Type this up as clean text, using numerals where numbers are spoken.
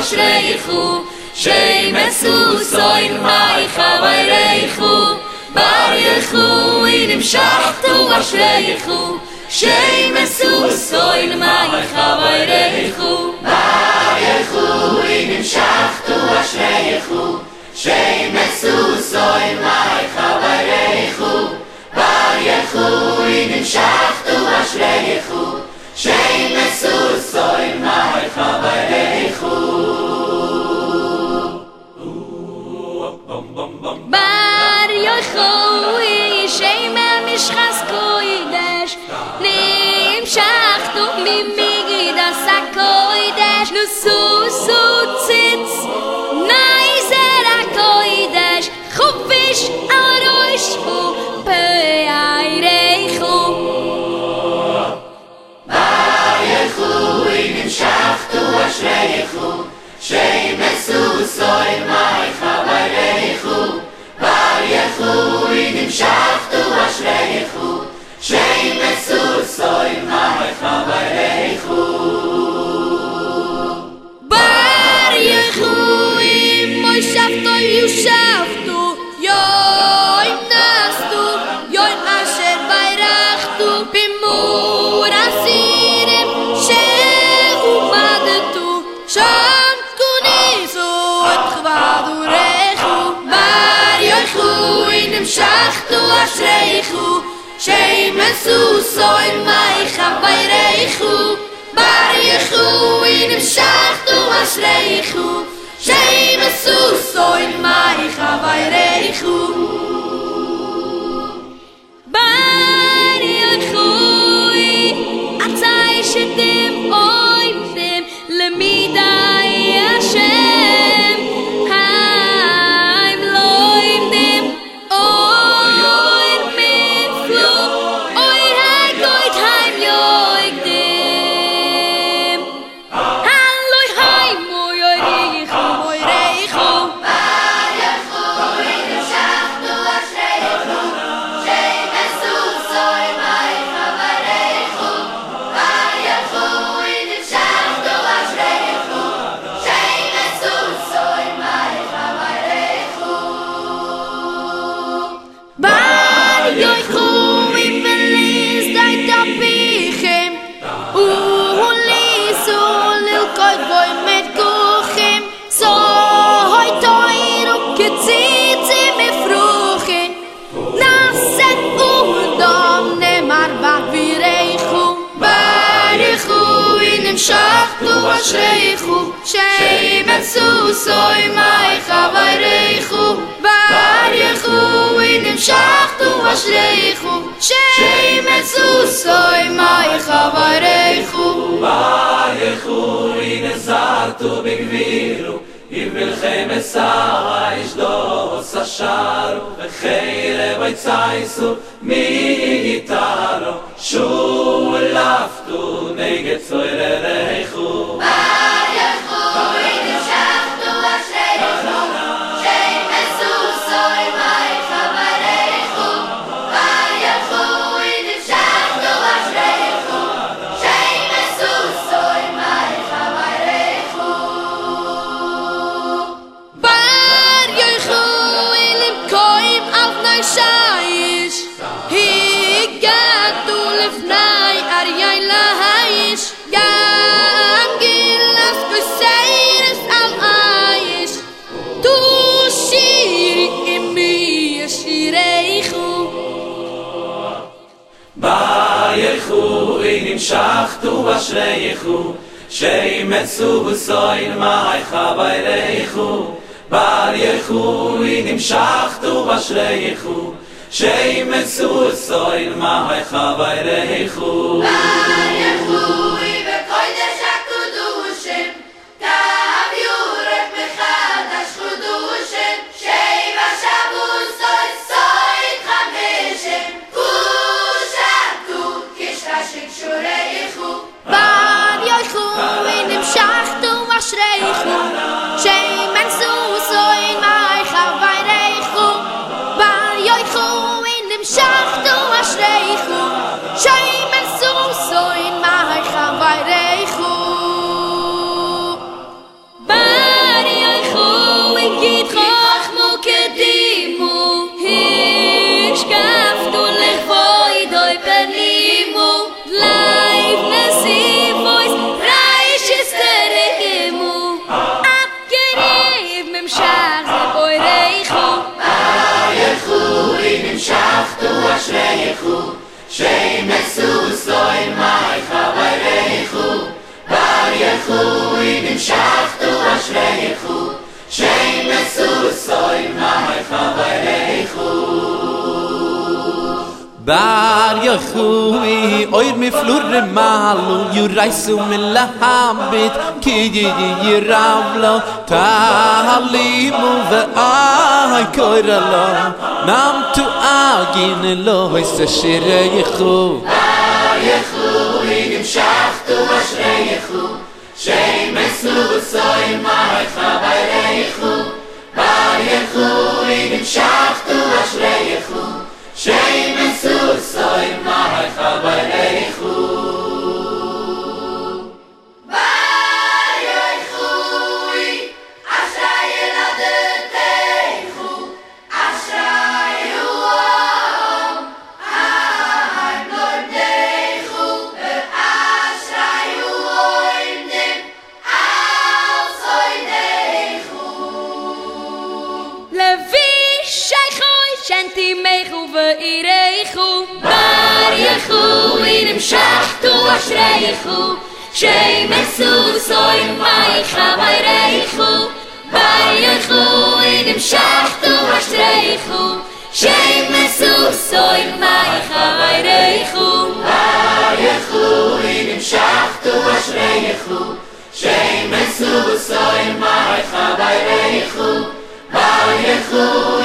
אשריכו שמסו סוין מי חבריכו ברכו ונמשכתו אשריכו שמסו סוין מי חבריכו ברכו ונמשכתו אשריכו שמסו סוין מי חבריכו ברכו ונמשכתו אשריכו שמסו סוין מי חבריכו בר יחוי שמא משחס קוידש נמשכתו ממגדס הקוידש נוסוסו ציץ נייזר הקוידש חופש ארוישו פייריכו בר יחוי נמשכתו אשריכו שמסו סוין מי חבריכו בר יחוי נמשכתו אשריכו שמסו סוין מי חבריכו בר יחוי מוישבתו יושבתו יוין נסתו יוין אשר בירכתו במור אסירים שעומדתו שם כוניסו את כבדורכו בר יחוי נמשכתו אשריכו שמסו סוין מי חבריכו בר יחוי נמשכתו אשריכו שמסו סוין מי חבריכו בר יחוי עצי שתם אויבתם למידי השם heim loim dem oir mitflu oir hagoit heim loig dem halloi heim oir reichu bar yachui neshachtu ashreichu shemesu soin mei chavareichu bar yachui neshachtu ashreichu shemesu soin mei chavareichu bar yachui velis dai tapichem ulisu lilkoit voi mit kuchem so hoi toiru ketzitzi mefruchem naset udom nemar bavireichu bar yachui nמשכתו אשריכו שמסו סוין מי חבריכו בר יחוי נמשכתו אשריכו שמסו סוין מי חבריכו בר יחוי נזרתו בגבירו יבלכם אסרה ישדוס השרו וחרב יצייסו מיתרו שו לפתו נגד צורריכו בר יחוי נמשכתו אשריכו שמסו סוין מי חבריכו בר יחוי נמשכתו אשריכו שמסו סוין מי חבריכו בר יחוי למקוים auf nei shaish higatu lifnai aryai lahaish gam gilas kuseiris al aish tu shiri imi shireichu בר יחוי נמשכתו אשריכו שמסו סוין מי חבריכו בר יחוי נמשכתו אשריכו שמסו סוין מי חבריכו בר יחוי בקודש הקודשים תב יורק מחדש חודשים שבע שבוסות סוין חמשם כושתו כשתשיק שוריכו בר יחוי נמשכתו אשריכו שמסו סוין מי חבריכו בר יחוי נמשכתו אשריכו שמסו סוין מי חבריכו בר נמשכתו אשריכו שימצאו סוי מעיך ויריחו Bar Yechui oir mi flurre malu Yuraisu min lahabit Ki yiravlo Tahalimu ve'ai koiralo Nam tu agin Eloi se shireichu Bar Yechui nimshachtu ashreichu Sheimesu v'soi ma'echa v'reichu Bar Yechui nimshachtu ashreichu Sheimesu soy ma'acha v'reichu Bar Yechui Ashrei Yeladeteichu Ashrei U'am Ha'im Lordeichu Ve'ashrei U'oimdim Al Soideichu Levi Sheichoi Shenti Mechu Ve'ireichu Bar Yechui Nimshachtu Ashreichu Sheimesu Soy Ma'acha V'reichu Bar Yechui Nimshachtu Ashreichu Sheimesu Soy Ma'acha V'reichu Bar Yechui nimshachtu ashreichu Sheimesu soy ma'acha v'reichu Bar Yechui